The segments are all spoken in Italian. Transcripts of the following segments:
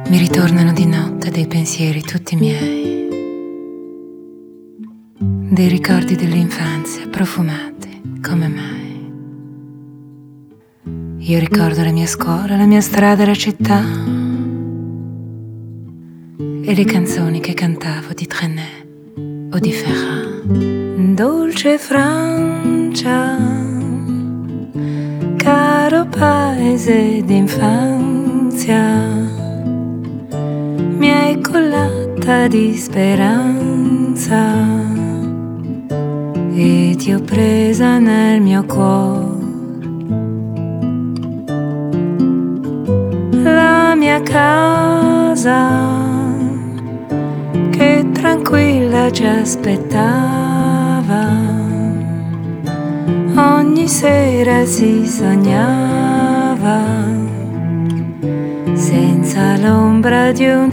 Mi ritornano di notte dei pensieri tutti miei, dei ricordi dell'infanzia profumati come mai. Io ricordo la mia scuola, la mia strada, la città e le canzoni che cantavo di Trenet o di Ferrat. Dolce Francia, caro paese d'infanzia, mi hai collata di speranza e ti ho presa nel mio cuore. La mia casa che tranquilla ci aspettava, ogni sera si sognava senza l'ombra di un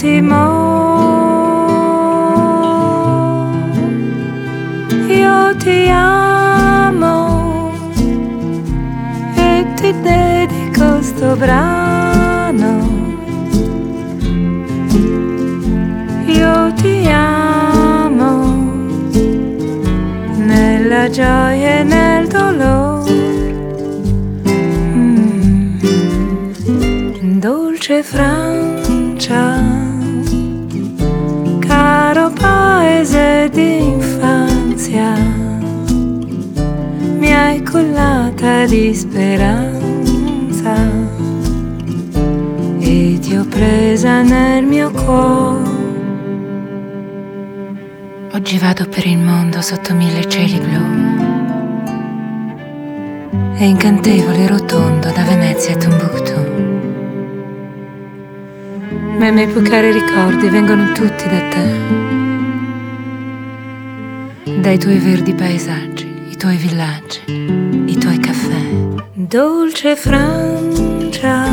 timore. Io ti amo e ti dedico sto brano. Io ti amo nella gioia e nel dolore. Dolce Francia, caro paese d'infanzia, mi hai collata di speranza e ti ho presa nel mio cuore. Oggi vado per il mondo sotto 1000 cieli blu, è incantevole e rotondo da Venezia a Timbuktu. Ma i miei più cari ricordi vengono tutti da te, dai tuoi verdi paesaggi, i tuoi villaggi, i tuoi caffè. Dolce Francia,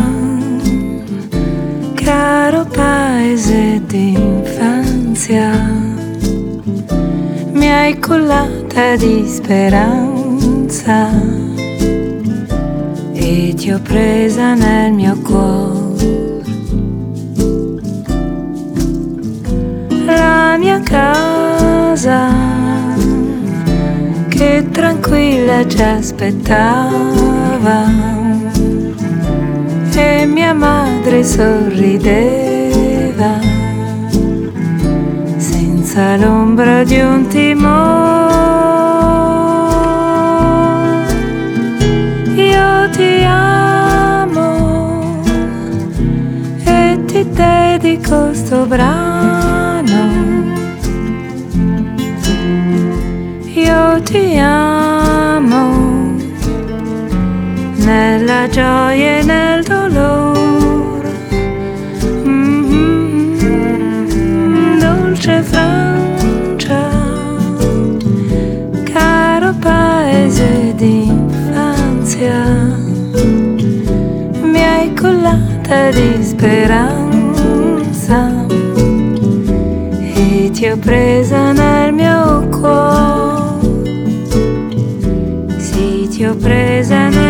caro paese d'infanzia, mi hai collata di speranza e ti ho presa nel mio cuore. La mia casa che tranquilla ci aspettava e mia madre sorrideva senza l'ombra di un timore. Io ti amo e ti dedico sto brano. Io ti amo nella gioia e nel dolore. Dolce Francia, caro paese d'infanzia, mi hai collata di speranza e ti ho presa nel mio cuore. Sì, ti ho presa nel